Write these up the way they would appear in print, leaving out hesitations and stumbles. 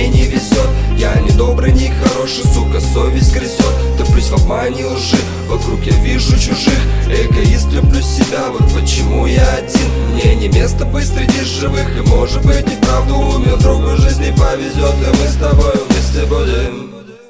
мне не везет. Я не добрый, не хороший, сука, совесть грызет. Топлюсь в обмане лжи, вокруг я вижу чужих. Эгоист, люблю себя, вот почему я один. Мне не место быть среди живых, и может быть и вправду умер. Вдруг в жизни повезет, и мы с тобой вместе будем.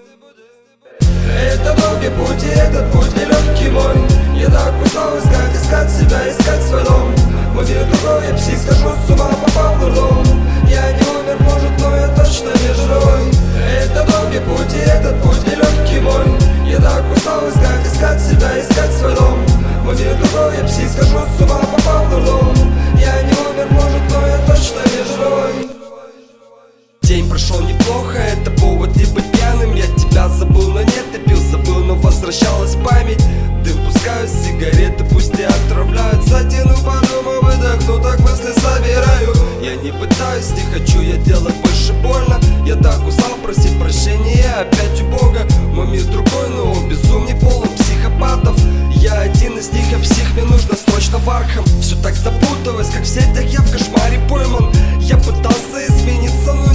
Это долгий путь, и этот путь нелегкий мой. Я так устал искать себя, искать свой дом. Мой мир другой, я псих, схожу с ума, попал в дурдом. Я не умер, может, но я точно не живой. Это долгий путь, и этот путь нелегкий мой. Я так устал искать себя, искать свой дом. Мой мир другой, я псих, схожу с ума, попал в дурдом. Я не умер, может, но я точно не живой. День прошел неплохо, это повод не быть пьяным. Я тебя забыл, но нет, ты пил, забыл, но возвращалась память. Дым пускаю, сигареты пусть и отравляют. Затяну, подумаю, выдохну, так мысли собираю. Я не пытаюсь, не хочу я делать больше больно. Я так устал просить прощения опять у Бога. Мой мир другой, но он безумней, полон психопатов. Я один из них, я псих, мне нужно срочно в Архам. Все так запуталось, как в сетях, я в кошмаре пойман. Я пытался измениться, но